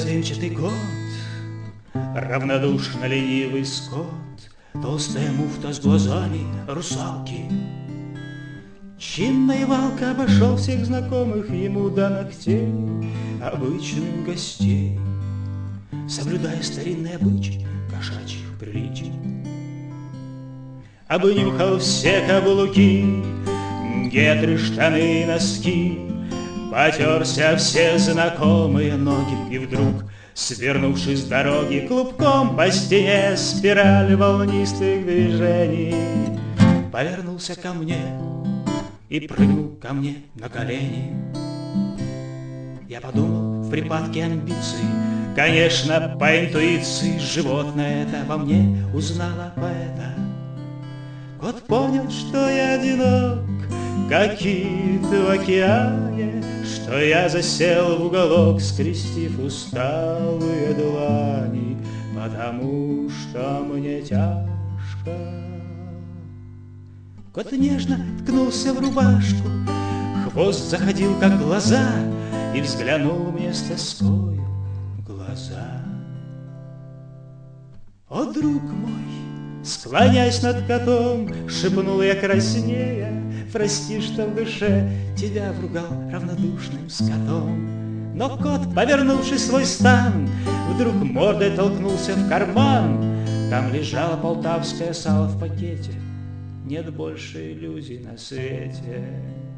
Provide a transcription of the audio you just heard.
дымчатый кот, равнодушно ленивый скот, толстая муфта с глазами русалки. Чинная валка обошел всех знакомых ему до ногтей обычных гостей, соблюдая старинные обычаи кошачьих приличий. Обнюхал все каблуки, гетры, штаны, носки, потерся все знакомые ноги, и вдруг, свернувшись с дороги, клубком по стене спираль волнистых движений, повернулся ко мне и прыгнул ко мне на колени. Я подумал в припадке амбиций, конечно, по интуиции, животное это во мне узнало поэта. Кот понял, что я одинок, как кит в океане, что я засел в уголок, скрестив усталые длани, потому что мне тяжко. Кот нежно ткнулся в рубашку, хвост заходил, как глаза, и взглянул мне с тоскою в глаза. О, друг мой, склоняясь над котом, шепнул я краснея, прости, что в душе тебя вругал равнодушным скотом. Но кот, повернувшись свой стан, вдруг мордой толкнулся в карман. Там лежало полтавское сало в пакете, нет больше иллюзий на свете.